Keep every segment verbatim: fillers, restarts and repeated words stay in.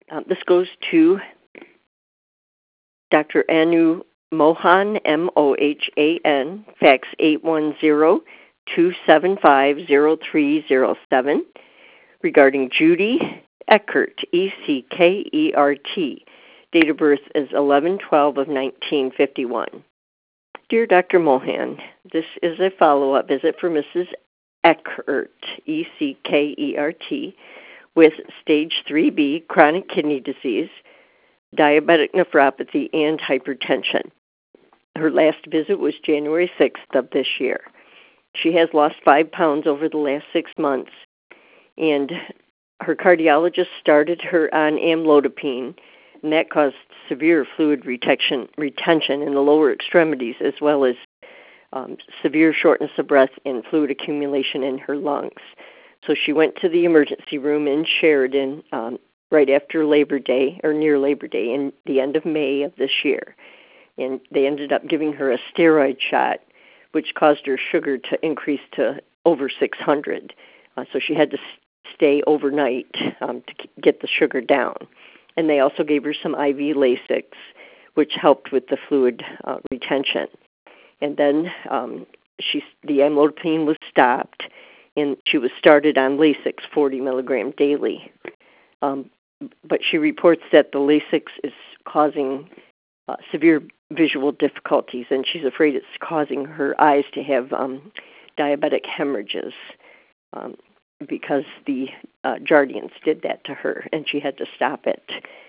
Um, this goes to Doctor Anu Mohan, M O H A N, fax eight one zero, two seven five, zero three zero seven, regarding Judy Eckert, E C K E R T. Date of birth is eleven twelve of nineteen fifty-one. Dear Doctor Mohan, this is a follow-up visit for Missus Eckert, E C K E R T, with stage three B chronic kidney disease, diabetic nephropathy, and hypertension. Her last visit was January sixth of this year. She has lost five pounds over the last six months, and her cardiologist started her on amlodipine, and that caused severe fluid retention, retention in the lower extremities, as well as um, severe shortness of breath and fluid accumulation in her lungs. So she went to the emergency room in Sheridan um, right after Labor Day, or near Labor Day, in the end of May of this year. And they ended up giving her a steroid shot, which caused her sugar to increase to over six hundred. Uh, so she had to stay overnight um, to get the sugar down. And they also gave her some I V Lasix, which helped with the fluid uh, retention. And then um, she, the amlodipine was stopped, and she was started on Lasix forty milligram daily. Um, but she reports that the Lasix is causing uh, severe visual difficulties, and she's afraid it's causing her eyes to have um, diabetic hemorrhages um, because the uh, Jardiance did that to her, and she had to stop it.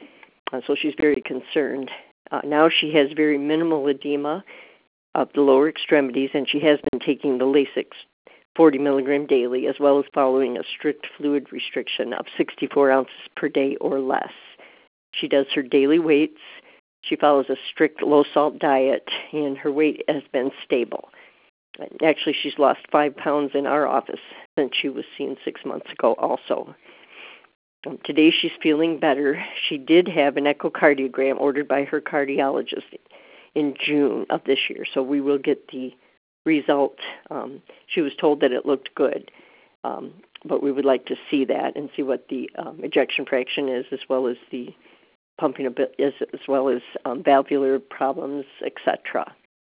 Uh, so she's very concerned. Uh, now she has very minimal edema of the lower extremities, and she has been taking the Lasix forty milligram daily, as well as following a strict fluid restriction of sixty-four ounces per day or less. She does her daily weights. She follows a strict low-salt diet, and her weight has been stable. Actually, she's lost five pounds in our office since she was seen six months ago also. Um, today she's feeling better. She did have an echocardiogram ordered by her cardiologist in June of this year, so we will get the result. Um, she was told that it looked good, um, but we would like to see that and see what the um, ejection fraction is, as well as the pumping a bit, as, as well as um, valvular problems, et cetera.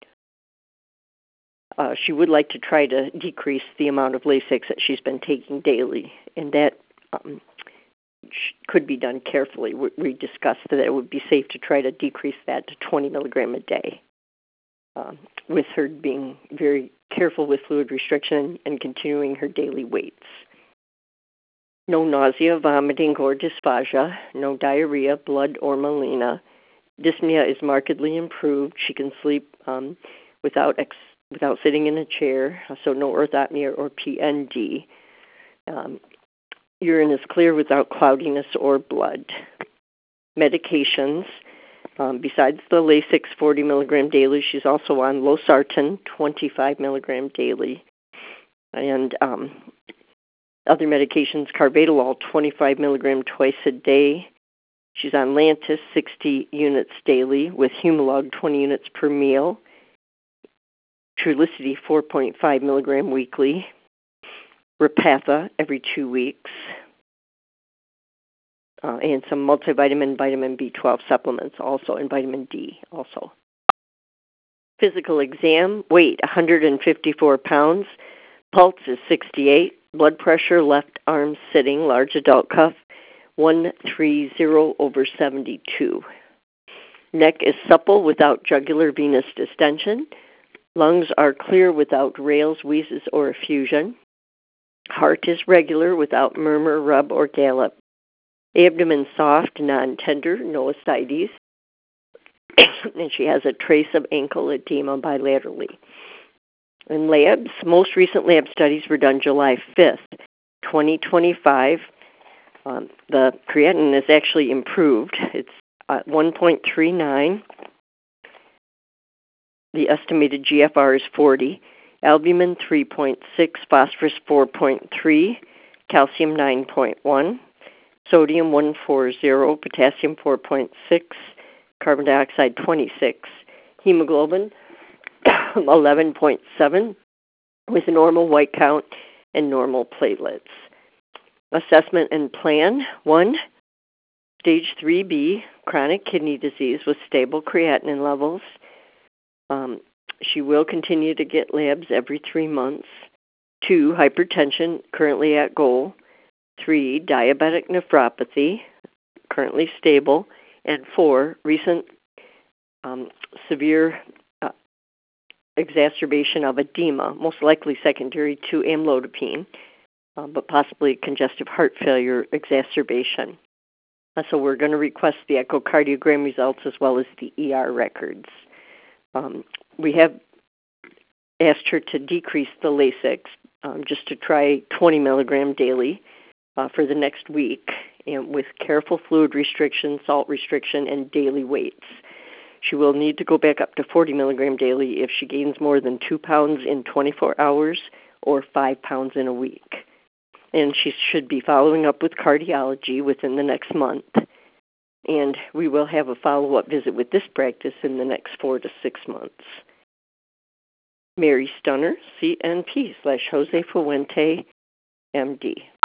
Uh, she would like to try to decrease the amount of Lasix that she's been taking daily, and that um, could be done carefully. We, we discussed that it would be safe to try to decrease that to twenty milligram a day, um, with her being very careful with fluid restriction and continuing her daily weights. No nausea, vomiting, or dysphagia, no diarrhea, blood, or melena. Dyspnea is markedly improved. She can sleep um, without ex- without sitting in a chair, so no orthopnea or P N D. Um, urine is clear without cloudiness or blood. Medications, um, besides the Lasix forty milligram daily, she's also on losartan twenty-five milligram daily. And um, other medications, carvedilol twenty-five milligram twice a day. She's on Lantus sixty units daily with Humalog twenty units per meal. Trulicity four point five milligram weekly. Repatha every two weeks. Uh, and some multivitamin, vitamin B twelve supplements also, and vitamin D also. Physical exam, weight one hundred fifty-four pounds. Pulse is sixty-eight. Blood pressure, left arm sitting, large adult cuff, one thirty over seventy-two. Neck is supple without jugular venous distension. Lungs are clear without rales, wheezes, or effusion. Heart is regular without murmur, rub, or gallop. Abdomen soft, non-tender, no ascites. And she has a trace of ankle edema bilaterally. In labs, most recent lab studies were done July fifth, twenty twenty-five. Um, the creatinine is actually improved. It's at one point three nine. The estimated G F R is forty. Albumin three point six, phosphorus four point three, calcium nine point one, sodium one hundred forty, potassium four point six, carbon dioxide twenty-six, hemoglobin eleven point seven, with a normal white count and normal platelets. Assessment and plan. One, Stage three B, chronic kidney disease with stable creatinine levels. Um, she will continue to get labs every three months. Two, hypertension, currently at goal. Three, diabetic nephropathy, currently stable. And four, recent um, severe uh, exacerbation of edema, most likely secondary to amlodipine, uh, but possibly congestive heart failure exacerbation. Uh, so we're going to request the echocardiogram results as well as the E R records. Um, we have asked her to decrease the Lasix um, just to try twenty milligram daily uh, for the next week, and with careful fluid restriction, salt restriction, and daily weights. She will need to go back up to forty milligram daily if she gains more than two pounds in twenty-four hours or five pounds in a week. And she should be following up with cardiology within the next month. And we will have a follow-up visit with this practice in the next four to six months. Mary Stunner, C N P slash Jose Fuente, M D.